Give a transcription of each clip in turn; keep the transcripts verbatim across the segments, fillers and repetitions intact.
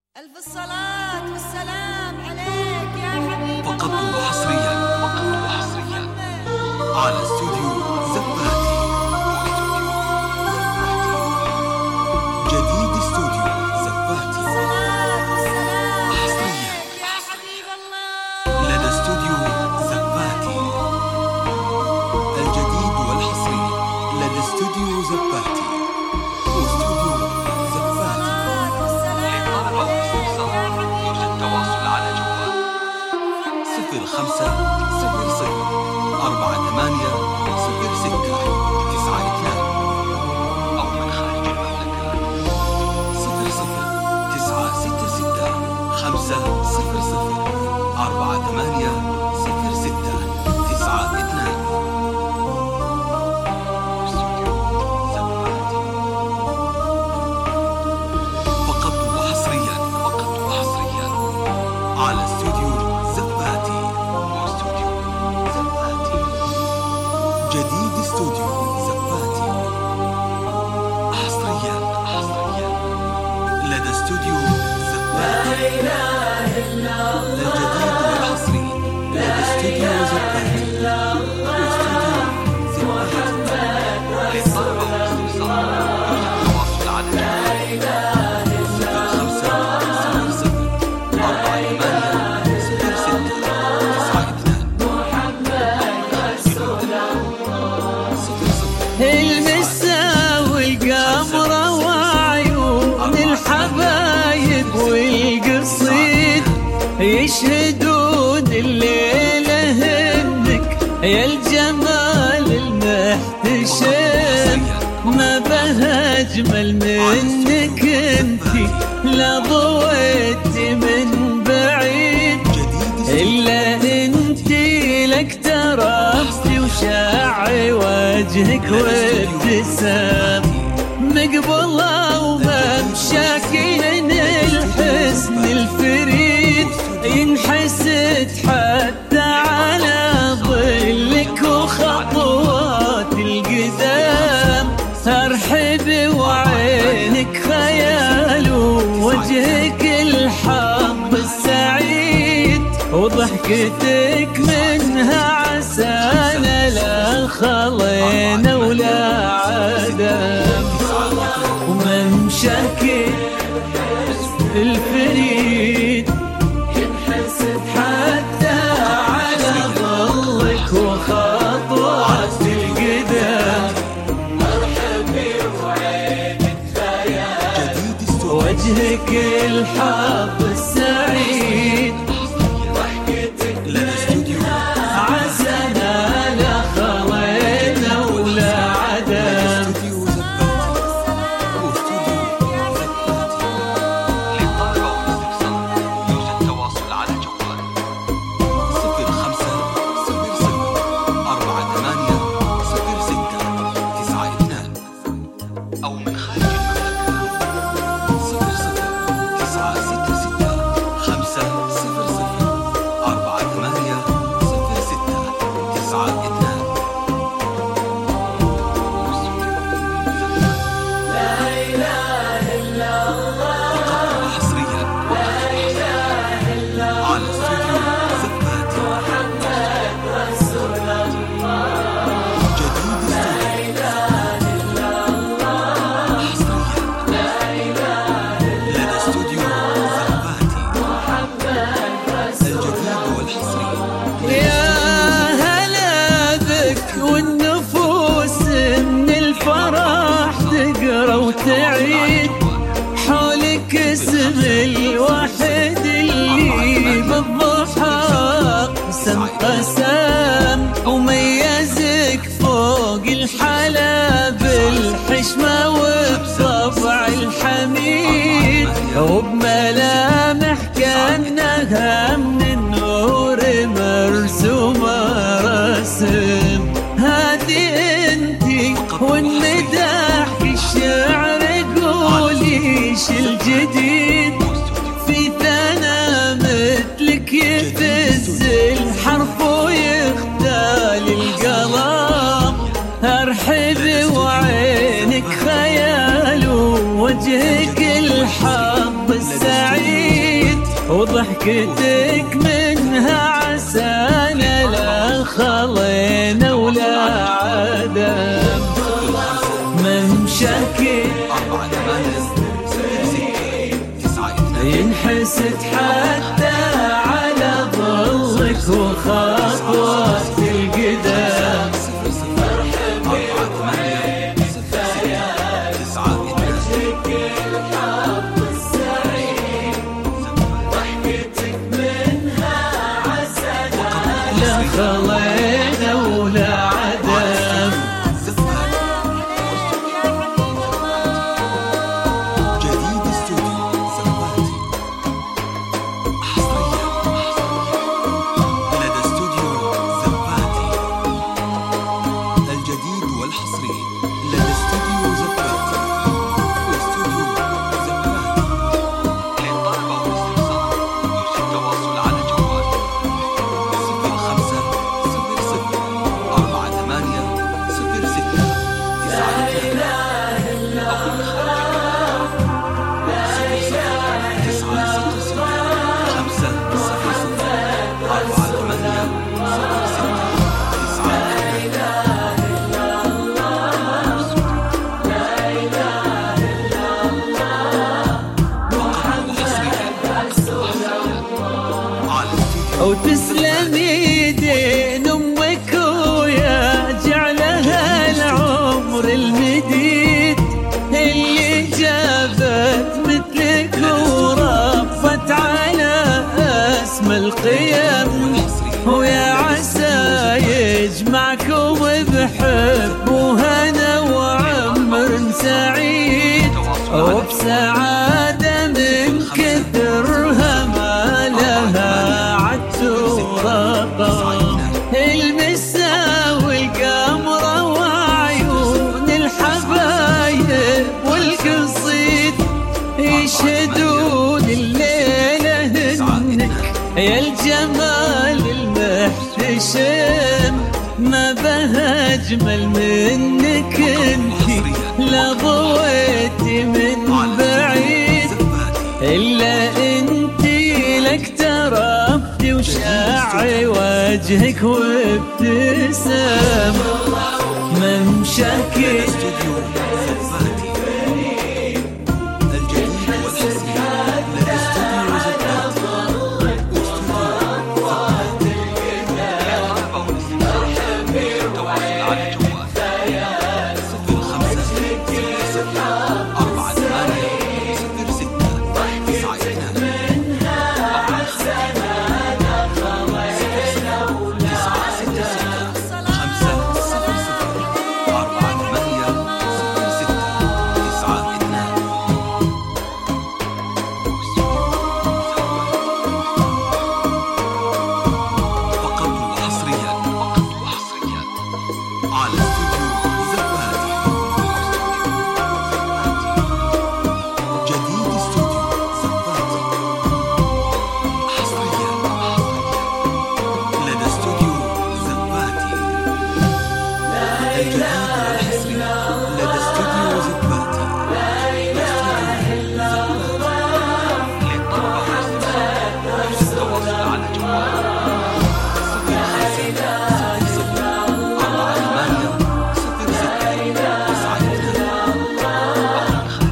ألف الصلاة والسلام عليك يا حبيب الله. فقط وحصريا فقط وحصريا على استوديو زفاتي. جديد استوديو زفاتي حصريا يا حبيب الله. لدى استوديو زفاتي الجديد والحصري لدى استوديو زفاتي واستوديو زفاتي. للطلب أو الاستفسار يرجى التواصل على جوال صفر خمسة صفر صفر أربعة ثمانية صفر ستة تسعة اثنان أو من خارج المملكة صفر صفر تسعة ستة ستة خمسة صفر صفر أربعة ثمانية صفر ستة تسعة اثنان. فقط وحصريا فقط وحصريا على استوديو زفاتي واستوديو زفاتي. جديد استوديو زفاتي حصريا حصريا لدى استوديو زفاتي. الجديد والحصري لدى استوديو زفاتي واستوديو زفاتي. للطلب أو الاستفسار التواصل على صفر خمسة صفر صفر أربعة ثمانية صفر ستة تسعة اثنان صفر صفر المسا والقمرة وعيون الحبايب والقصيد يشهدون الليلة هنك يا الجمال المحتشم. ما بها أجمل منك انتي لا ضويتي من بعيد إلا انتي لك تربتي وشاعي وجهك وابتسام مقبلة وممشاكين الحسن الفريد ينحسد حتى على ظلك وخطوات القدام. ارحبي وعينك خيال ووجهك الحظ السعيد وضحكتك منها عسانا لا خلينا ولا عدم وممشاك الفريد ينحسد حتى على ظلك وخطوات القدام. وجهك الحظ السعيد لدى استوديو عسانا لا خلينا ولا عدم. استوديو زفاتي واستوديو زفاتي. للطلب أو الاستفسار يرجى التواصل على جوال صفر خمسة صفر صفر أربعة ثمانية صفر ستة تسعة اثنان أو من خارج المملكة صفر صفر تسعة ستة ستة خمسة صفر صفر أربعة ثمانية صفر ستة تسعة اثنان. حصريا على استوديو زفاتي. جديد استوديو حصريا لدى استوديو زفاتي الجديد والحصري. يا هلا بك والنفوس من الفرح تقرا وتعيد حولك اسم الواحد اللي بالضحى قسم قسم وميزك فوق الحلا بالحشمة والطبع الحميد وبملامح كأنها من النور مرسومة رسم. هذه انتي والمداح الشعر قوليش الجديد في ثنا مثلك يفز الحرف ويختال القلم. ارحبي وعينك خيال ووجهك الحظ السعيد وضحكتك منها عسانا لا خلينا ولا عدم ممشاكي ينحسد حتى على ظلك وخطوات القدام خلينا ولا عدم جديد استوديو زفاتي حصريا لدى استوديو زفاتي الجديد والحصري لدى استوديو زفاتي واستوديو زفاتي للطلبة والاستفسار يرجى التواصل على جوال صفر خمسة صفر صفر أربعة ثمانية صفر ستة تسعة اثنين أو الخارج صفر صفر تسعة ستة صفر خمسة صفر صفر أربعة ثمانية صفر ستة تسعة اثنين على استوديو أو تسلم يدين أمك ويا جعلها العمر المديد اللي جابت مثلك وربت على أسمى القيم ويا عسى يجمعكم بحب وهنا وعمر سعيد وبسعادة من كثرها ما لها عد ورقم المسا والقمرة وعيون الحبايب والقصيد يشهدون الليلة هنك يا الجمال المحتشم ما بها أجمل منك انتي لا ضويتي من بعيد إلا انتي لك تربتي وشاعي وجهك وابتسام ممشاكي استوديو زفاتي الجديد والحصري لدى استوديو زفاتي واستوديو زفاتي صفر خمسة صفر صفر أربعة ثمانية صفر ستة تسعة اثنين تسعة ستة ستة خمسة صفر صفر أربعة ثمانية صفر ستة تسعة اثنين فقط وحصريا فقط وحصريا على استوديو زفاتي جديد استوديو زفاتي حصريا لدى استوديو زفاتي الجديد والحصري لدى استوديو زفاتي للطلبة والاستفسار يرجى التواصل على جوال صفر خمسة صفر صفر أربعة ثمانية صفر ستة تسعة اثنين أو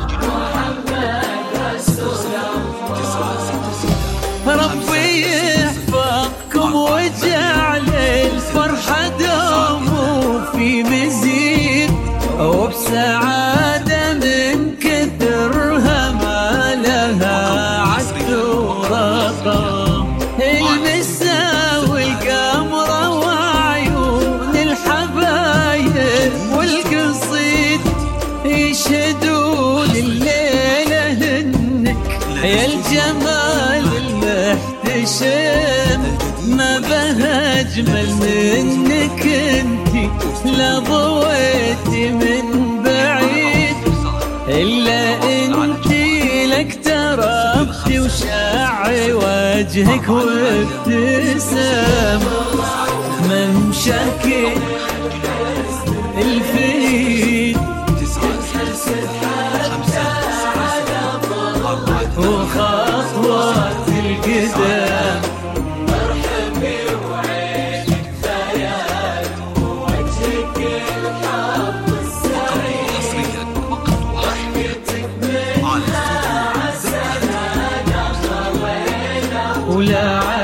الخارج صفر صفر تسعة ستة ستة ربي يحفظكم وجعل الفرحة دوم وفي مزيد وبسعادة من كثرها ما لها عد ورقم المسا والقمرة وعيون الحبايب والقصيد يشهدون الليلة هنك يا الجمال المحتشم ما بها أجمل منك انتي لا ضويتي من بعيد إلا انتي لك تربتي وشاعي وجهك وابتسام ممشاكي الفريد وخطوات القلب ولا